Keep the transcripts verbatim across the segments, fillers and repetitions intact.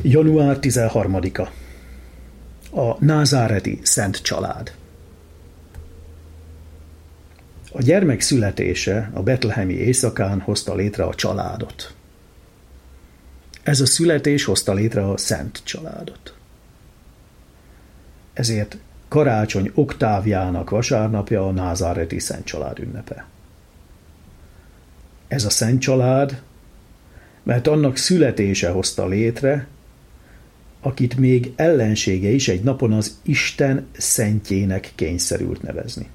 január tizenharmadika. A názáreti Szent Család. A gyermek születése a betlehemi éjszakán hozta létre a családot. Ez a születés hozta létre a Szent Családot. Ezért karácsony oktávjának vasárnapja a názáreti Szent Család ünnepe. Ez a Szent Család, mert annak születése hozta létre, akit még ellensége is egy napon az Isten szentjének kényszerült nevezni.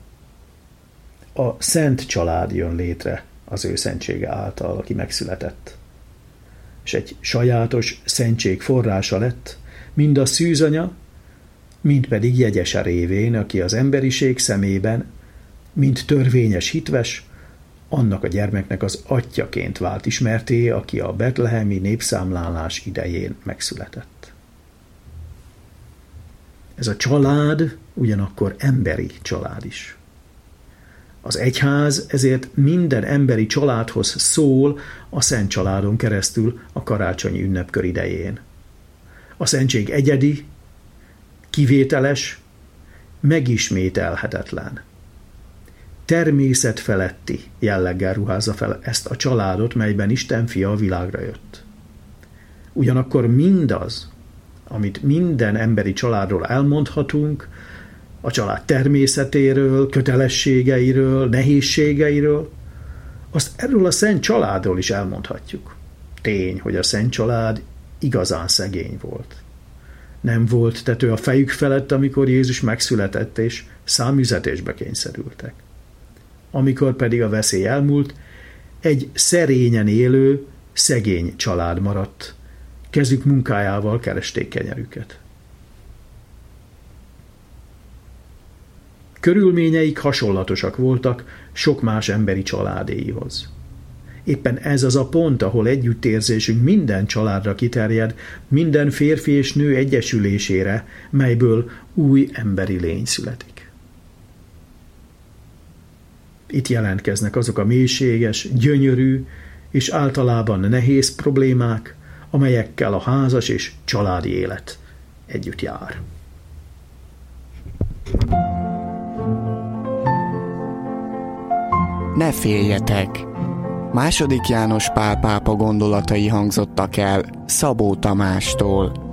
A Szent Család jön létre az ő szentsége által, aki megszületett, és egy sajátos szentség forrása lett, mind a szűzanya, mind pedig jegyese révén, aki az emberiség szemében, mind törvényes hitves, annak a gyermeknek az atyjaként vált ismerté, aki a betlehemi népszámlálás idején megszületett. Ez a család ugyanakkor emberi család is. Az egyház ezért minden emberi családhoz szól a Szent Családon keresztül a karácsonyi ünnepkör idején. A szentség egyedi, kivételes, megismételhetetlen, természetfeletti jelleggel ruházza fel ezt a családot, melyben Isten fia a világra jött. Ugyanakkor mindaz, amit minden emberi családról elmondhatunk, a család természetéről, kötelességeiről, nehézségeiről, azt erről a Szent Családról is elmondhatjuk. Tény, hogy a Szent Család igazán szegény volt. Nem volt tető a fejük felett, amikor Jézus megszületett, és számüzetésbe kényszerültek. Amikor pedig a veszély elmúlt, egy szerényen élő, szegény család maradt. Kezük munkájával keresték kenyerüket. Körülményeik hasonlatosak voltak sok más emberi családéihoz. Éppen ez az a pont, ahol együttérzésünk minden családra kiterjed, minden férfi és nő egyesülésére, melyből új emberi lény születik. Itt jelentkeznek azok a mélységes, gyönyörű és általában nehéz problémák, amelyekkel a házas és családi élet együtt jár. Ne féljetek! Második János Pál pápa gondolatai hangzottak el Szabó Tamástól.